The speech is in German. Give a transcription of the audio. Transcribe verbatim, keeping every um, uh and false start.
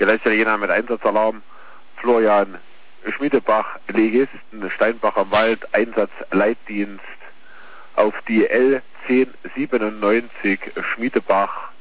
Celestial Jena mit Einsatzalarm. Florian Schmiedebach, Legisten, Steinbach am Wald, Einsatz Leitdienst auf die L zehn siebenundneunzig Schmiedebach.